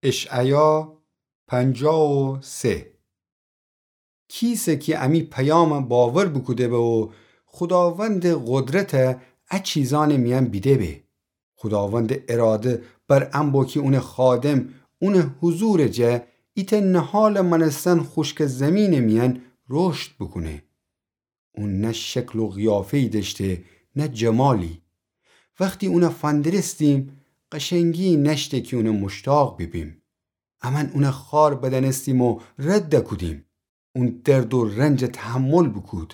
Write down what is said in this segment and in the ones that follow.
اشعیا 53. کیسه که امی پیام باور بکده به و خداوند قدرت چیزان میان بیده به. خداوند اراده بر ام با که اون خادم اون حضور جه ایت نحال منستن خشک زمین میان رشد بکنه. اون نه شکل و قیافه‌ای داشته نه جمالی. وقتی اون فندرستیم قشنگی نشته که اون مشتاق ببیم. اما اون خار بدنستیم و رد کدیم. اون درد و رنج تحمل بکود.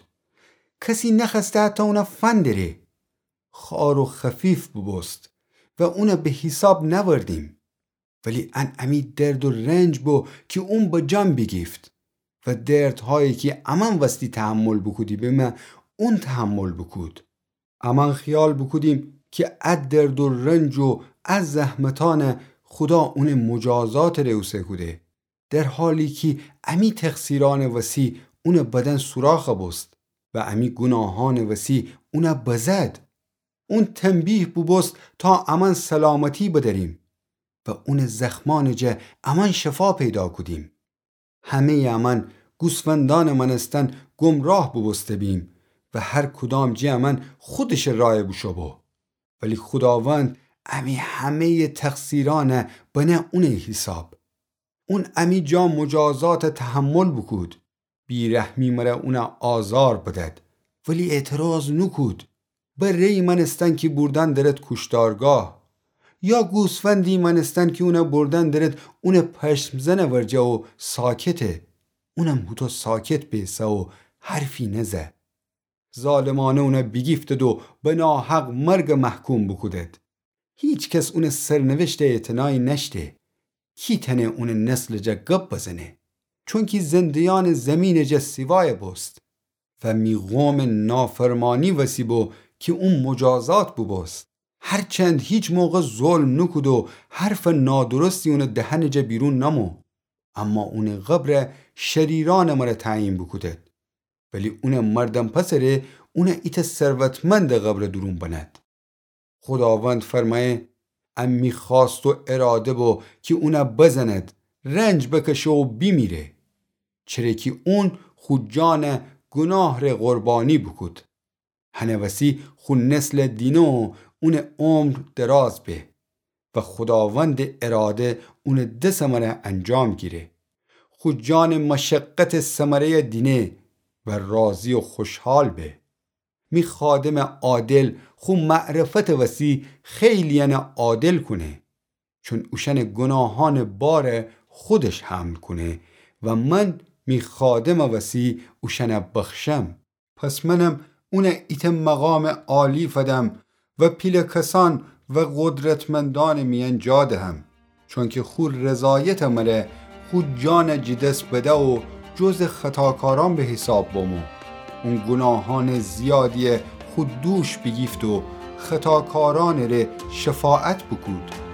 کسی نخسته حتی اون فندره. خار و خفیف ببست و اون به حساب نوردیم. ولی امی درد و رنج بو که اون با جان بگیفت و دردهایی که امان وستی تحمل بکودی به من اون تحمل بکود. امان خیال بکودیم که اد درد و رنج و از زحمتان خدا اون مجازات روسه کوده، در حالی که امی تقصیران وسی اون بدن سوراخ بست و امی گناهان وسی اون بزد. اون تنبیه ببست تا امان سلامتی بداریم و اون زخمان جه امان شفا پیدا کدیم. همه امان گوسفندان منستن گمراه ببسته بیم و هر کدام جه امان خودش راه بشو. ولی خداوند امی همه تقصیران بنه اون حساب. اون امی جا مجازات تحمل بکود. بیرحمی مره اون آزار بدد ولی اعتراض نکود. بره منستن که بردن درد کشتارگاه یا گوسفندی منستن که اون بردن درد اون پشم زنه ورجه و ساکته. اونم هوتو ساکت بیسه و حرفی نزه. ظالمانه اون بگیفتد و به ناحق مرگ محکوم بکودد. هیچ کس اون سرنوشت اعتنایی نشته. کی تنه اون نسل جا گب بزنه؟ چون که زندیان زمین جا سیوای بست و میغوم نافرمانی وسیبو که اون مجازات ببست. هرچند هیچ موقع ظلم نکود و حرف نادرستی اون دهن جا بیرون نمو، اما اون قبر شریران مره تعیین بکودد. ولی اون مردم پسره اون ایت ثروتمند قبر درون بند. خداوند فرمایه امی خواست و اراده بو که اون بزند رنج بکشه و بیمیره، چرا که اون خود جان گناه ره قربانی بکود. هنوسی خود نسل دینو اون عمر دراز به و خداوند اراده اون ده ثمره انجام گیره. خود جان مشقت ثمره دینه و راضی و خوشحال به. می خادم عادل خو معرفت وسی خیلی عادل کنه، چون اوشن گناهان بار خودش حمل کنه و من می خادم وسی اوشن بخشم. پس منم اون ایت مقام عالی فدم و پیل کسان و قدرتمندان میان جادهم، چون که خود رضایت مره خود جان جدس بده و جز خطاکاران به حساب بمو. اون گناهان زیادی خود دوش بگیفت و خطاکاران ره شفاعت بکود.